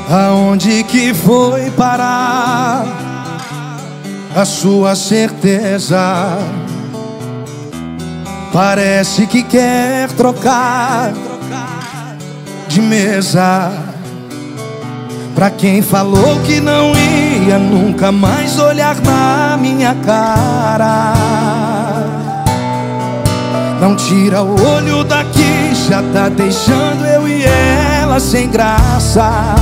Aonde que foi parar a sua certeza? Parece que quer trocar de mesa. Pra quem falou que não ia nunca mais olhar na minha cara, não tira o olho daqui, já tá deixando eu e ela sem graça.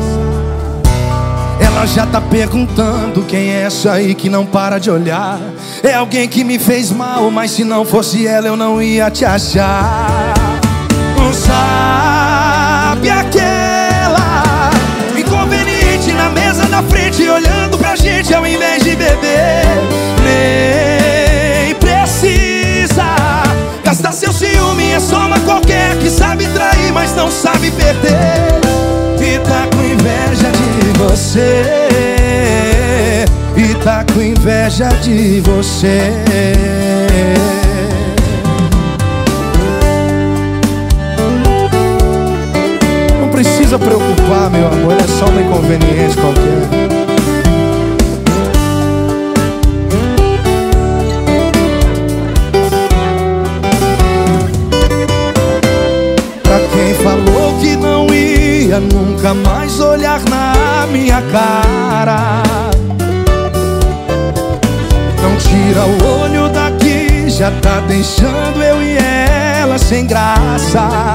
Ela já tá perguntando quem é essa aí que não para de olhar. É alguém que me fez mal, mas se não fosse ela eu não ia te achar. Não sabe aquela inconveniente na mesa da frente, olhando pra gente ao invés de beber. Nem precisa gastar seu ciúme, é só uma qualquer que sabe trair, mas não sabe perder. E tá com inveja de você, e tá com inveja de você. Não precisa preocupar, meu amor, é só uma inconveniente qualquer. Pra quem falou que não ia nunca mais olhar na minha cara, não tira o olho daqui, já tá deixando eu e ela sem graça.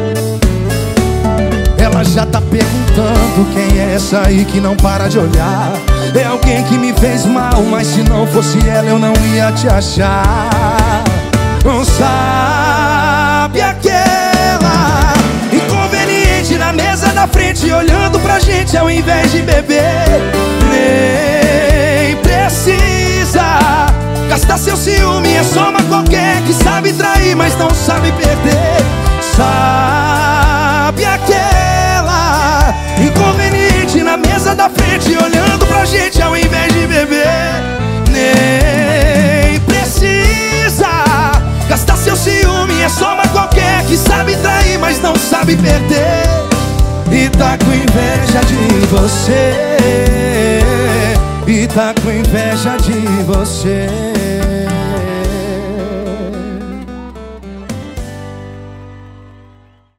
Ela já tá perguntando quem é essa aí que não para de olhar. É alguém que me fez mal, mas se não fosse ela eu não ia te achar. Não sabe aquela inconveniente na mesa da frente, olhando pra gente ao invés de beber. Nem precisa gastar seu ciúme, é só uma qualquer que sabe trair, mas não sabe perder. Sabe aquela inconveniente na mesa da frente, olhando pra gente ao invés de beber. Nem precisa gastar seu ciúme, é só uma qualquer que sabe trair, mas não sabe perder. E tá com inveja de você, e tá com inveja de você.